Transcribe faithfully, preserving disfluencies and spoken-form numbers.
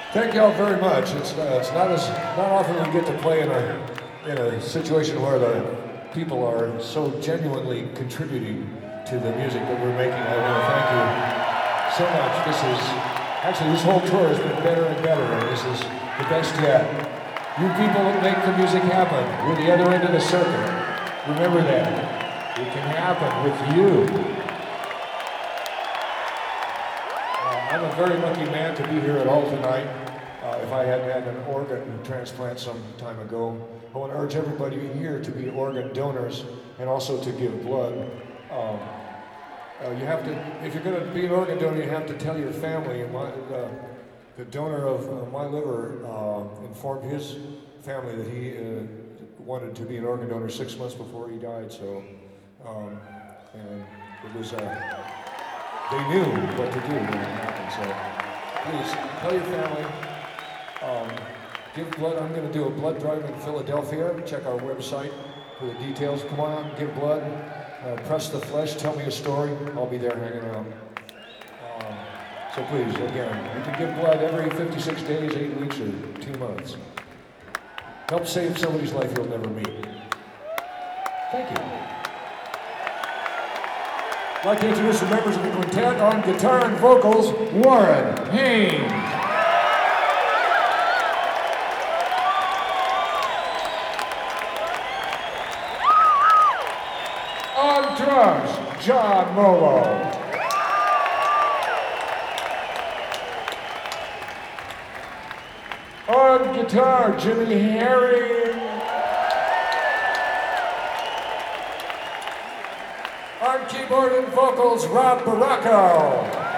Thank y'all very much. It's, uh, it's not as not often we get to play in a in a situation where the people are so genuinely contributing to the music that we're making. I want to thank you so much. This is actually this whole tour has been better and better, and this is the best yet. You people that make the music happen. We're the other end of the circuit. Remember that. It can happen with you. I'm a very lucky man to be here at all tonight. Uh, if I hadn't had an organ transplant some time ago, I want to urge everybody here to be organ donors and also to give blood. Um, uh, you have to, if you're going to be an organ donor, you have to tell your family. And my, uh, the donor of uh, my liver uh, informed his family that he uh, wanted to be an organ donor six months before he died. So, um, and it was. Uh, They knew what to do when it happened, so please tell your family. Um, give blood. I'm going to do a blood drive in Philadelphia. Check our website for the details. Come on out and give blood. Uh, press the flesh. Tell me a story. I'll be there hanging out. Um, so please, again, you can give blood every fifty-six days, eight weeks, or two months. Help save somebody's life you'll never meet. Thank you. I'd like to introduce the members of the quintet. On guitar and vocals, Warren Haynes. On drums, John Molo. On guitar, Jimmy Herring. On keyboard and vocals, Rob Baracco.